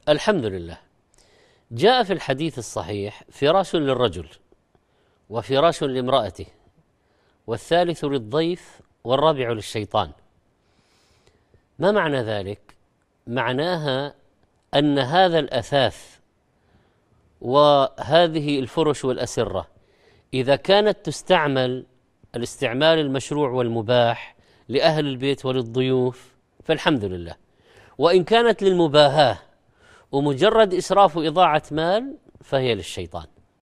الحمد لله. جاء في الحديث الصحيح: فراش للرجل، وفراش لامرأته، والثالث للضيف، والرابع للشيطان. ما معنى ذلك؟ معناها أن هذا الأثاث وهذه الفرش والأسرة إذا كانت تستعمل الاستعمال المشروع والمباح لأهل البيت وللضيوف فالحمد لله، وإن كانت للمباهاة ومجرد إسراف وإضاعة مال فهي للشيطان.